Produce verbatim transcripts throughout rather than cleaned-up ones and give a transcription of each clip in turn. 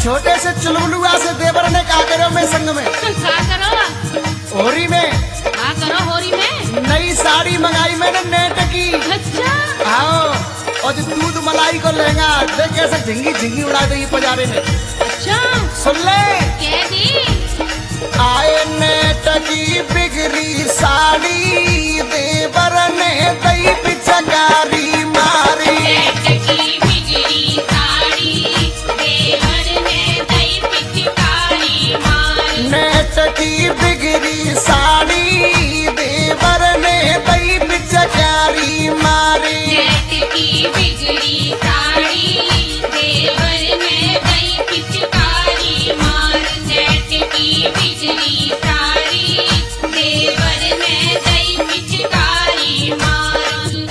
छोटे से चुलबुलुआ से देवर ने का करो में संग में का करो होरी में का करो होरी में नई साड़ी मंगाई मैंने नेट की। अच्छा आओ और जो दूध मलाई को लहंगा देख कैसे झिंगी झिंगी उड़ा देगी पजारे में। अच्छा सुन ले कह दी आए नेट की बिगड़ी साड़ी देवर ने दई पिचकारी मारी। नेट की बिगड़ी साड़ी देवर ने दई पिचकारी मारी। नेट की बिगड़ी साड़ी देवर ने दई पिचकारी मारी। नेट की बिगड़ी साड़ी देवर ने दई पिचकारी मारी। नेट की बिगड़ी साड़ी देवर ने दई पिचकारी मारी।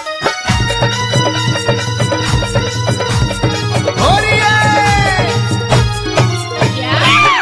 होरी है। क्या है?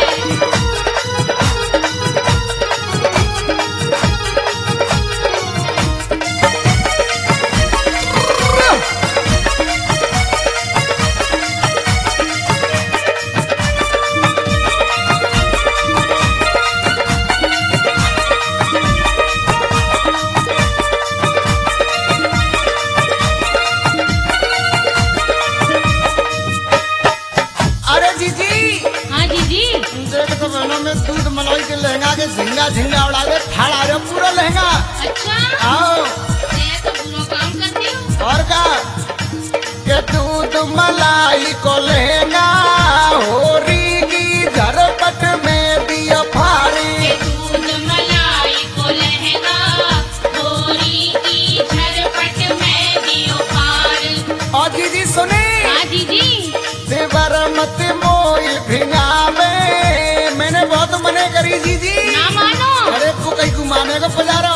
अरे जीजी हाँ जीजी देख तो बहनों में दूध मलाई के लहंगा के झिंगा झिंगा उड़ा दे ठाड़ आ रहा पूरा लहंगा। अच्छा आओ मैं तो बुरा काम करती हूँ। और का के दूध मलाई को लहंगा होरी की झरपट में दिया फाड़ी। ये दूध मलाई को लहंगा होरी की झरपट में दियो पार। और जीजी सुनी हाँ जीजी देवर मत मोई भिंगावे मैंने बहुत मने करी जीजी। ना मानो। अरे तू कहीं घुमाने को पजारो।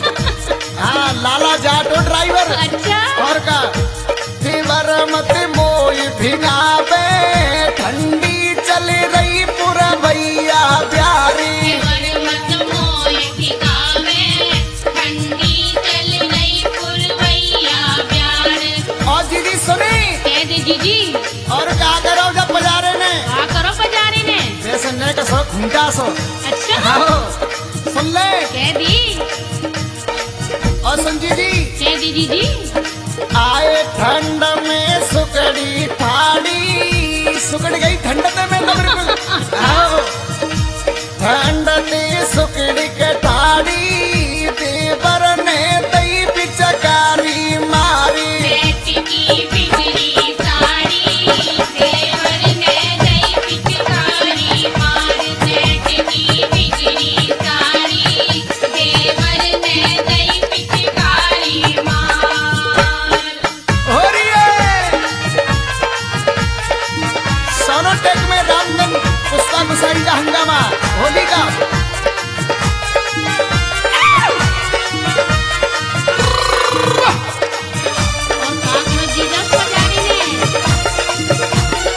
हाँ लाला जाटो ड्राइवर। अच्छा और का देवर मत मोई भिंगावे ठंडी चल रही पूरा भैया प्यारी। देवर मत मोय ठिकावे ठंडी चल रही पुरवैया प्यार। और दीदी सुनी कह दे जीजी और क्या करो जब बाजारे ने हाँ करो बाजारे ने। जैसे ने का सो घूंटा सो। अच्छा आओ सुन ले कह दी और संजी जी कह दी जीजी आए ठंड में सुकड़ी थाड़ी सुकड़ गई ठंड में तो बिल्कुल। आओ ठंड में सुकड़ी के थाड़ी देवर ने दई पिचकारी मारी। नेट की बिगड़ी साड़ी देवर ने दई पिचकारी मार। नेट की बिगड़ी साड़ी देवर ने दई पिचकारी मार। हो रही है सोनोटेक में रामधन पुष्पा गुसाई का हंगामा होली का। और काक में जीजा बाजारे ने।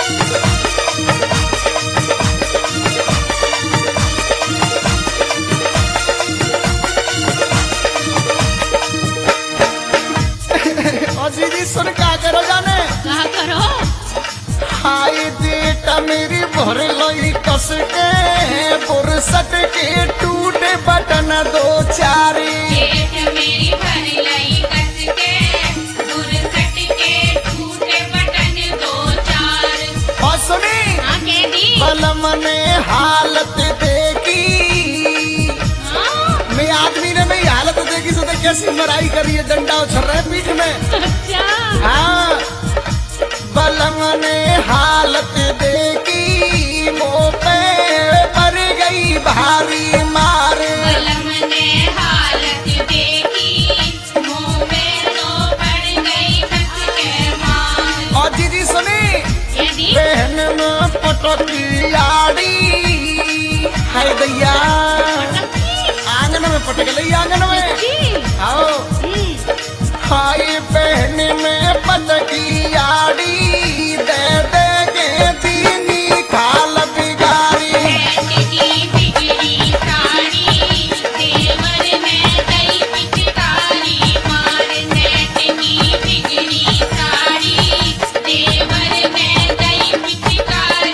और दीदी सुन क्या करो जाने कहा करो हाय बेटा मेरी भर लोई कस के बुरसट के टूटे बटन दो चारी। जेठ मेरी भर लई कस के बुरसट के टूटे बटन दो चार। और सुनी हाँ कह दी बलम ने हालत देखी हाँ मैं आदमी ने मेरी हालत देखी तो कैसी मराई करी है डंडा उछल रहा है पीठ में। अच्छा हाँ बलम ने हालत देखी मुँह पे पड़ गई भारी मारे। बलम ने हालत देखी मुँह में तो पड़ गई कस के मार। और दीदी सुनी कह दी बहन में पटकी आड़ी हाय दैया आंगन में पटक ली आंगन में। जी आओ हम्म हाय बहन में पटकी आड़ी दे दे के दीनी खाल बिगाड़ी। नेट की बिगड़ी साड़ी देवर ने दई पिचकारी मार। नेट की बिगड़ी साड़ी देवर ने दई पिचकारी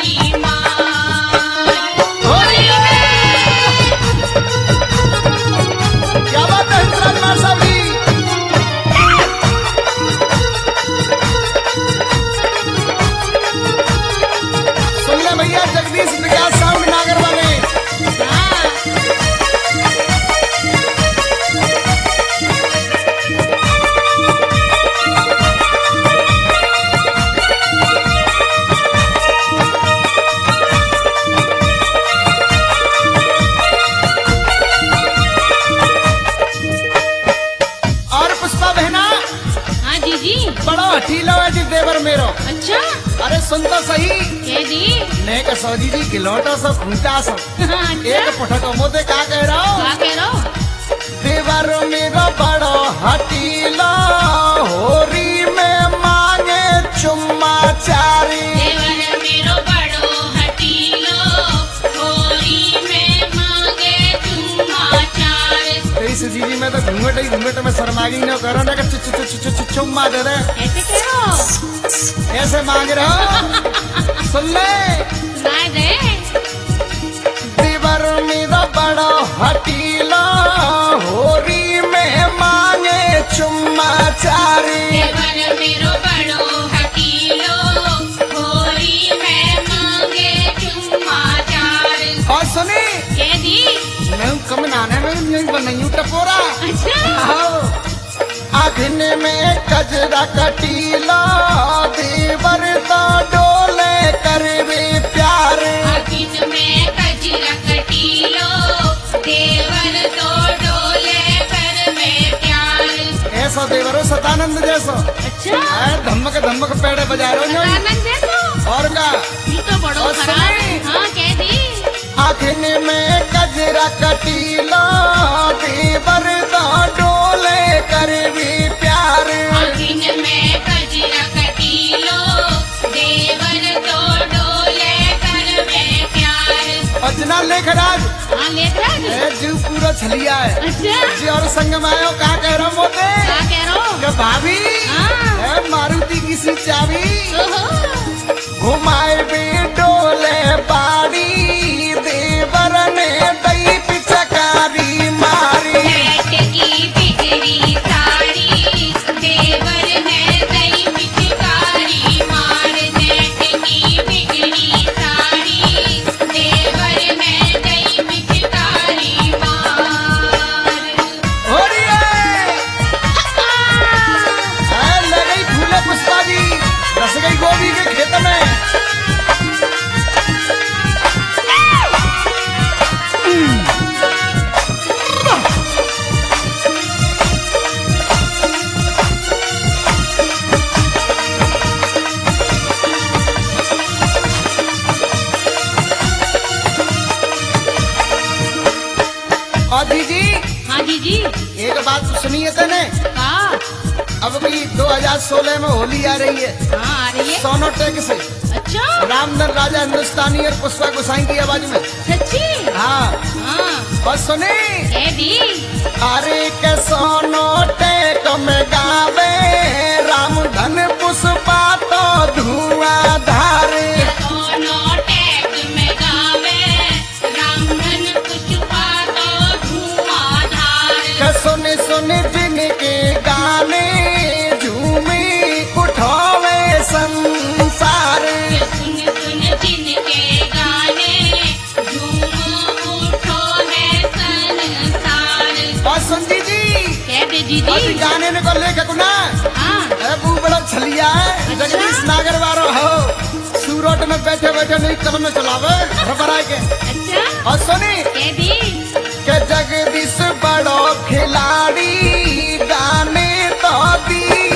सुनता सही के दी नेक सौजी जी गिलोटा सब खूंटा सब अच्छा एक पटक मोदे का कह रहा हूँ का कह रहो देवर मेरा बड़ो हटीला होरी में मांगे चुम्मा चारी देवर मेरो बड़ो हटीलो होरी में मांगे चुम्मा चार इस दीदी में तो घूंघट ही घूंघट में शर्मागी न करो ना कि चु- चु- चु- चु- चु- चुम्मा दे दे ऐसे कह रहो ऐसे मांग रहे हो सुन ले सुनाए दे देवर मेरा बड़ो हटीला होरी में मांगे चुम्मा चारी देवर मेरो बड़ो हटीलो होरी में मांगे चुम्मा चार और सुनी के दी मैं कम नाने में नहीं बनाई टपोरा अच्छा आखिन में कजरा कटीला देवर तो डोले करवे प्यार आखिन में कजरा कटीलो देवर तो डोले कर में प्यार ऐसा देवरो सतानंद जैसो अच्छा आए धमक धमक पेड़े बजा रहे हो आनंद जैसो और का ये तो बड़ो और खराब है सुनी? हाँ कह दी आखिन में कजरा कटीला देवर तो डोले करवे प्यार आखिन में कजरा कटीलो देवर तो डोले कर में प्यार अजना लेखराज हाँ लेख राज ए जीव पूरा छलिया है अच्छा जी और संग में आयो का कह रहा मोते क्या कह रहो कि भाभी हाँ। ए मारुति की सी चाबी ओहो घुमाए बे डोले बाड़ी देवर ने दई पिचकारी मारी बैठ की बिगड़ी साड़ी देवर है दई पिचकारी मार बैठ की बिगड़ी साड़ी देवर है दई पिचकारी मार होरिए ए लगई फूले पुष्पा जी रस गई गोभी के खेत में और दीदी हाँ जी जी एक बात सुनिए तने का अब भी दो हज़ार सोलह में होली आ रही है हाँ आ रही है सोनोटेक से अच्छा रामधन राजा हिंदुस्तानी और पुष्पा गोसाई की आवाज में सच्ची हाँ हाँ और सुनी कह दी अरे के सोनोटेक में गावे रामधन पुष्पा तो धुआं धारे दोनों टैग में गावे रामधन पुष्पा तो धुआंधार के सुन सुन जिनके गाने झूमी उठावे संसार सुन सुन जिनके गाने झूम उठो है संसार और सुन दीदी कह दे और दीदी गाने ने को लेकर ना हाँ ए बू बड़ा छलिया है जगदीश नागर वारो हो सूरत में बैठे बैठे नहीं कदम में चलावे रबराई के अच्छा और सुनी कह दी के जगदीश बड़ो खिलाड़ी गाने तो दी